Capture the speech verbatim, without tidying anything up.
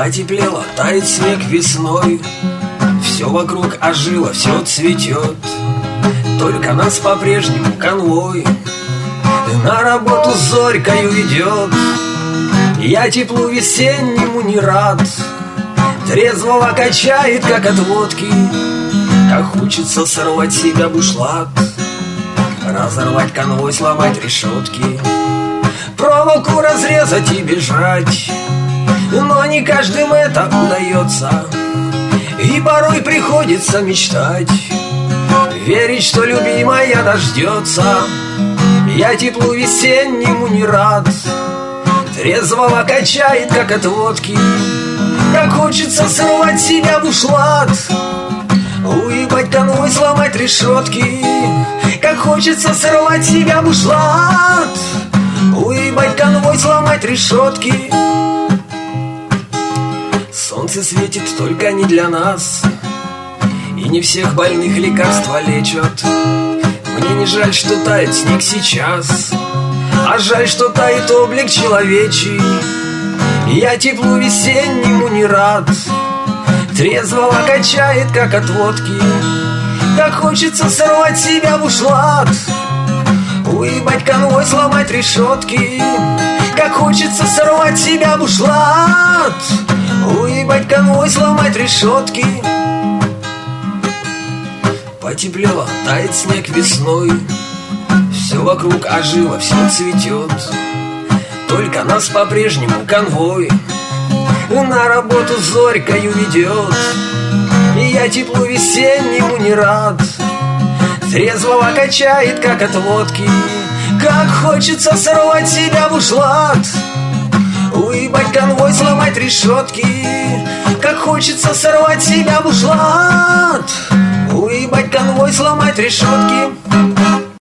Потеплело, тает снег весной, все вокруг ожило, все цветет. Только нас по-прежнему конвой на работу зорькою идет. Я теплу весеннему не рад, трезвого качает, как от водки. Как хочется сорвать себя бушлат, разорвать конвой, сломать решетки, проволоку разрезать и бежать. Но не каждым это удается, и порой приходится мечтать, верить, что любимая дождется. Я теплу весеннему не рад, трезвого качает, как от водки. Как хочется сорвать себя бушлат, уебать конвой, сломать решетки. Как хочется сорвать себя бушлат, уебать конвой, сломать решетки. Солнце светит только не для нас, и не всех больных лекарства лечат. Мне не жаль, что тает снег сейчас, а жаль, что тает облик человечий. Я теплу весеннему не рад, трезвого качает, как от водки. Как хочется сорвать себя бушлат, уебать конвой, сломать решетки. Как хочется сорвать себя бушлат, уебать конвой, сломать решетки. Потеплело, тает снег весной, все вокруг ожило, все цветет. Только нас по-прежнему конвой на работу зорькою ведет. И я теплу весеннему не рад, трезвого качает, как от водки. Как хочется сорвать себя бушлат, уебать конвой, сломать решетки. Как хочется сорвать себя бушлат, уебать конвой, сломать решетки.